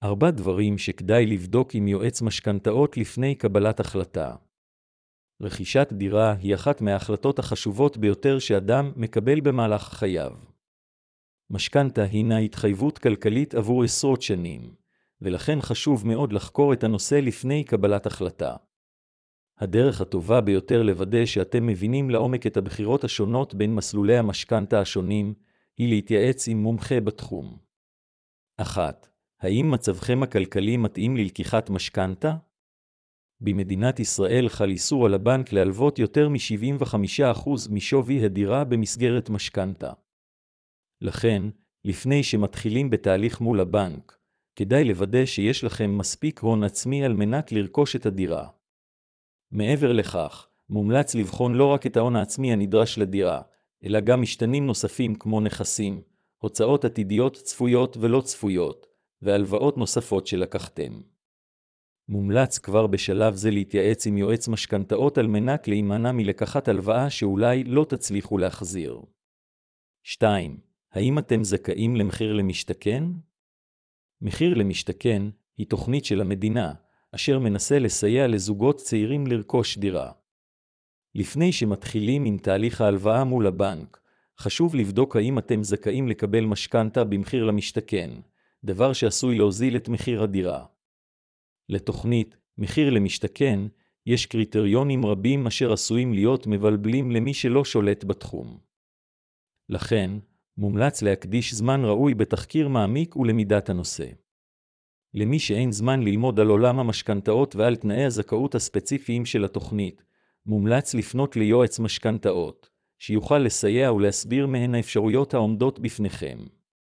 4 דברים שכדאי לבדוק עם יועץ משכנתאות לפני קבלת החלטה. רכישת דירה היא אחת מההחלטות החשובות ביותר שאדם מקבל במהלך חייו. משכנתה הינה התחייבות כלכלית עבור עשרות שנים, ולכן חשוב מאוד לחקור את הנושא לפני קבלת החלטה. הדרך הטובה ביותר לוודא שאתם מבינים לעומק את הבחירות השונות בין מסלולי המשכנתה השונים, היא להתייעץ עם מומחה בתחום. 1. האם מצבכם הכלכלי מתאים ללקיחת משכנתה? במדינת ישראל חל איסור על הבנק להלוות יותר מ-75% משווי הדירה במסגרת משכנתה. לכן, לפני שמתחילים בתהליך מול הבנק, כדאי לוודא שיש לכם מספיק הון עצמי על מנת לרכוש את הדירה. מעבר לכך, מומלץ לבחון לא רק את ההון העצמי הנדרש לדירה, אלא גם משתנים נוספים כמו נכסים, הוצאות עתידיות צפויות ולא צפויות, והלוואות נוספות שלקחתם. מומלץ כבר בשלב זה להתייעץ עם יועץ משכנתאות על מנת להימנע מלקחת הלוואה שאולי לא תצליחו להחזיר. 2. האם אתם זכאים למחיר למשתכן? מחיר למשתכן היא תוכנית של המדינה, אשר מנסה לסייע לזוגות צעירים לרכוש דירה. לפני שמתחילים עם תהליך ההלוואה מול הבנק, חשוב לבדוק האם אתם זכאים לקבל משכנתה במחיר למשתכן, דבר שעשוי להוזיל את מחיר הדירה. לתוכנית מחיר למשתכן יש קריטריונים רבים אשר עשויים להיות מבלבלים למי שלא שולט בתחום. לכן, מומלץ להקדיש זמן ראוי בתחקיר מעמיק ולמידת הנושא. למי שאין זמן ללמוד על עולם המשכנתאות ועל תנאי הזכאות הספציפיים של התוכנית, מומלץ לפנות ליועץ משכנתאות, שיוכל לסייע ולהסביר מהן האפשרויות העומדות בפניכם.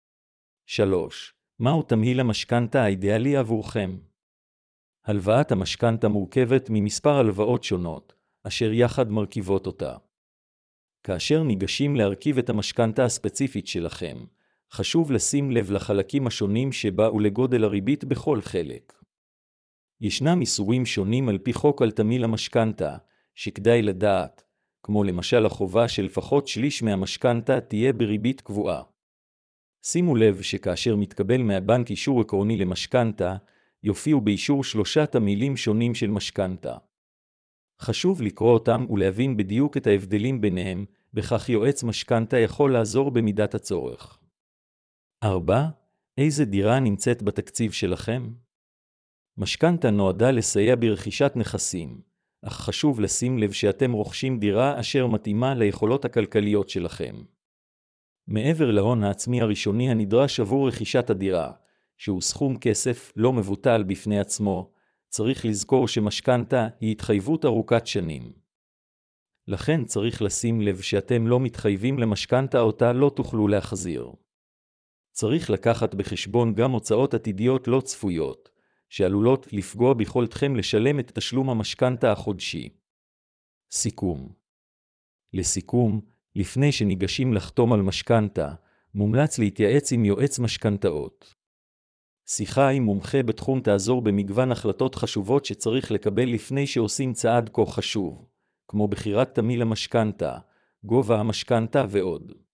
3. מהו תמהיל המשכנתה האידיאלי עבורכם? הלוואת המשכנתה מורכבת ממספר הלוואות שונות, אשר יחד מרכיבות אותה. כאשר ניגשים להרכיב את המשכנתה הספציפית שלכם, חשוב לשים לב לחלקים השונים שבה ולגודל הריבית בכל חלק. ישנם איסורים שונים על פי חוק על תמהיל המשכנתה, שכדאי לדעת, כמו למשל החובה שלפחות שליש מהמשכנתה תהיה בריבית קבועה. שימו לב שכאשר מתקבל מהבנק אישור עקרוני למשכנתה, יופיעו באישור 3 תמהילים שונים של משכנתה. חשוב לקרוא אותם ולהבין בדיוק את ההבדלים ביניהם, בכך יועץ משכנתה יכול לעזור במידת הצורך. 4. איזה דירה נמצאת בתקציב שלכם? משכנתה נועדה לסייע ברכישת נכסים, אך חשוב לשים לב שאתם רוכשים דירה אשר מתאימה ליכולות הכלכליות שלכם. מעבר להון העצמי הראשוני הנדרש עבור רכישת הדירה, שהוא סכום כסף לא מבוטל בפני עצמו, צריך לזכור שמשכנתה היא התחייבות ארוכת שנים. לכן צריך לשים לב שאתם לא מתחייבים למשכנתה אותה לא תוכלו להחזיר. צריך לקחת בחשבון גם הוצאות עתידיות לא צפויות, שעלולות לפגוע ביכולתכם לשלם את תשלום המשכנתה החודשי. סיכום. לסיכום, לפני שניגשים לחתום על משכנתה, מומלץ להתייעץ עם יועץ משכנתאות. שיחה עם מומחה בתחום תעזור במגוון החלטות חשובות שצריך לקבל לפני שעושים צעד כה חשוב, כמו בחירת תמהיל המשכנתה, גובה המשכנתה ועוד.